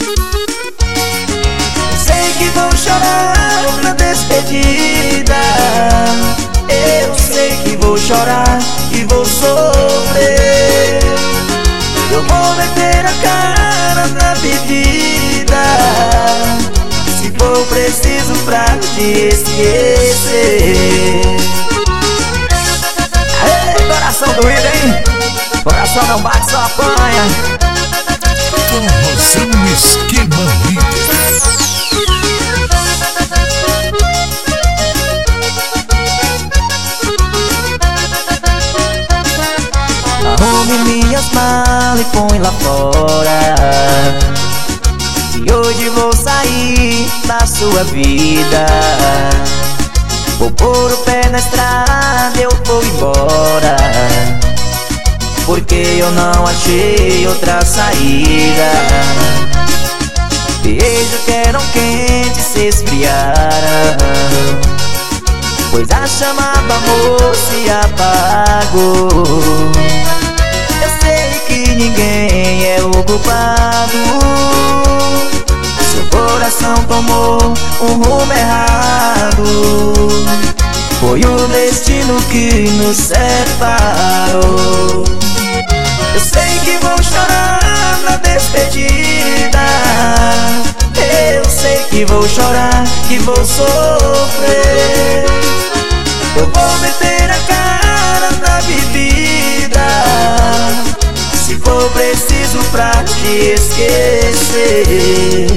Sei que vou chorar na despedida. Eu sei que vou chorar e vou sofrer. Eu vou meter a cara na bebida, se for preciso pra te esquecer. Ei, coração doído, hein? Coração não bate, só apanha. Forrozão Esquema Líder. Arrume minhas malas e põe lá fora, e hoje vou sair da sua vida. Vou pôr o pé na estrada, eu vou embora, porque eu não achei outra saída. Beijo que eram quentes se esfriaram, pois a chama do amor se apagou. Eu sei que ninguém é o culpado, seu coração tomou um rumo errado. Foi o destino que nos separou. Eu sei que vou chorar na despedida. Eu sei que vou chorar, que vou sofrer. Eu vou meter a cara na bebida, se for preciso pra te esquecer.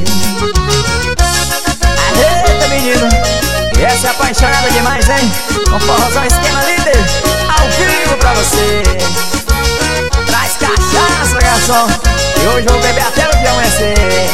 Eita, menino, essa é apaixonada demais, hein? Um forrozão Esquema Líder ao vivo pra você. Traz cachaça, garçom, e hoje eu vou beber até o dia amanhecer.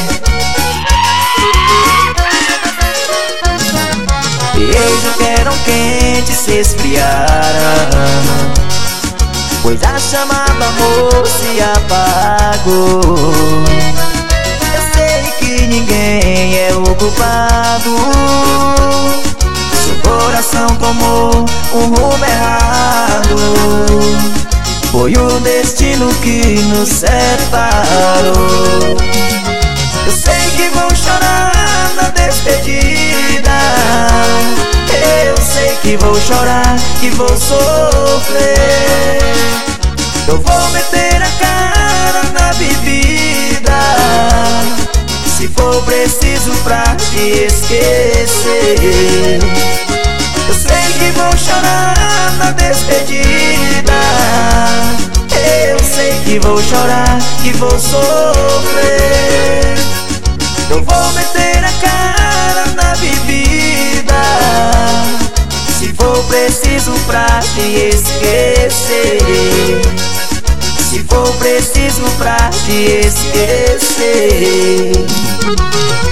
Beijo que eram quentes se esfriaram, pois a chama do amor se apagou. Eu sei que ninguém é o culpado, seu coração tomou um rumo errado. Foi o destino que nos separou. Eu sei que vou chorar na despedida. Eu sei que vou chorar, que vou sofrer. Eu vou meter a cara na bebida, se for preciso pra te esquecer. Eu sei que vou chorar na despedida. Eu sei que vou chorar, que vou sofrer. Eu vou meter a cara na bebida, se for preciso pra te esquecer. Se for preciso pra te esquecer.